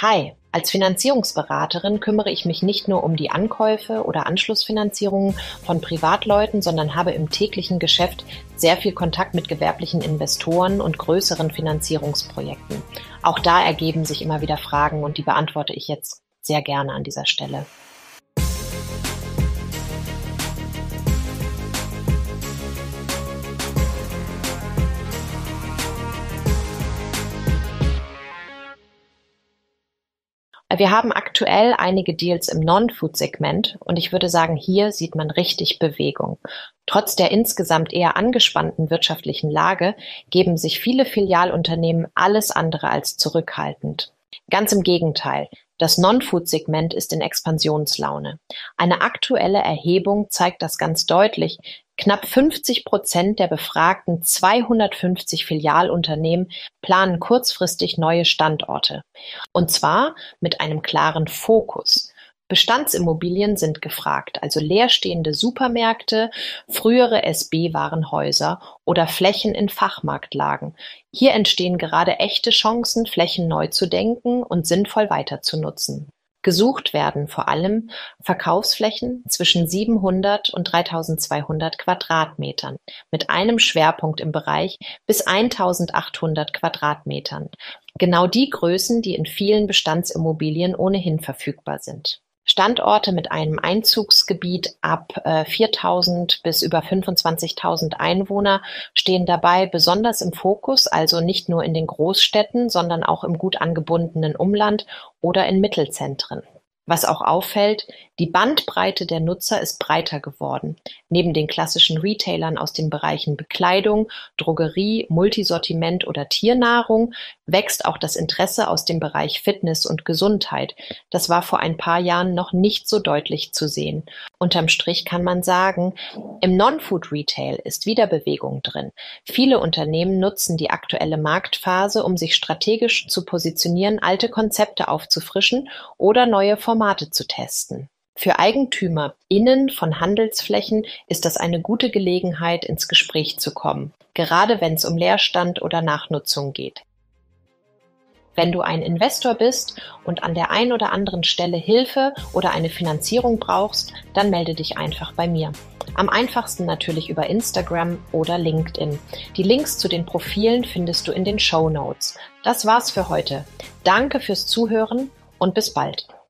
Hi, als Finanzierungsberaterin kümmere ich mich nicht nur um die Ankäufe oder Anschlussfinanzierungen von Privatleuten, sondern habe im täglichen Geschäft sehr viel Kontakt mit gewerblichen Investoren und größeren Finanzierungsprojekten. Auch da ergeben sich immer wieder Fragen und die beantworte ich jetzt sehr gerne an dieser Stelle. Wir haben aktuell einige Deals im Non-Food-Segment und ich würde sagen, hier sieht man richtig Bewegung. Trotz der insgesamt eher angespannten wirtschaftlichen Lage geben sich viele Filialunternehmen alles andere als zurückhaltend. Ganz im Gegenteil. Das Non-Food-Segment ist in Expansionslaune. Eine aktuelle Erhebung zeigt das ganz deutlich. Knapp 50% der befragten 250 Filialunternehmen planen kurzfristig neue Standorte. Und zwar mit einem klaren Fokus. Bestandsimmobilien sind gefragt, also leerstehende Supermärkte, frühere SB-Warenhäuser oder Flächen in Fachmarktlagen. Hier entstehen gerade echte Chancen, Flächen neu zu denken und sinnvoll weiterzunutzen. Gesucht werden vor allem Verkaufsflächen zwischen 700 und 3200 Quadratmetern mit einem Schwerpunkt im Bereich bis 1800 Quadratmetern. Genau die Größen, die in vielen Bestandsimmobilien ohnehin verfügbar sind. Standorte mit einem Einzugsgebiet ab 4.000 bis über 25.000 Einwohner stehen dabei besonders im Fokus, also nicht nur in den Großstädten, sondern auch im gut angebundenen Umland oder in Mittelzentren. Was auch auffällt, die Bandbreite der Nutzer ist breiter geworden. Neben den klassischen Retailern aus den Bereichen Bekleidung, Drogerie, Multisortiment oder Tiernahrung wächst auch das Interesse aus dem Bereich Fitness und Gesundheit. Das war vor ein paar Jahren noch nicht so deutlich zu sehen. Unterm Strich kann man sagen, im Non-Food-Retail ist wieder Bewegung drin. Viele Unternehmen nutzen die aktuelle Marktphase, um sich strategisch zu positionieren, alte Konzepte aufzufrischen oder neue Formate zu testen. Für EigentümerInnen von Handelsflächen ist das eine gute Gelegenheit, ins Gespräch zu kommen, gerade wenn es um Leerstand oder Nachnutzung geht. Wenn du ein Investor bist und an der einen oder anderen Stelle Hilfe oder eine Finanzierung brauchst, dann melde dich einfach bei mir. Am einfachsten natürlich über Instagram oder LinkedIn. Die Links zu den Profilen findest du in den Shownotes. Das war's für heute. Danke fürs Zuhören und bis bald.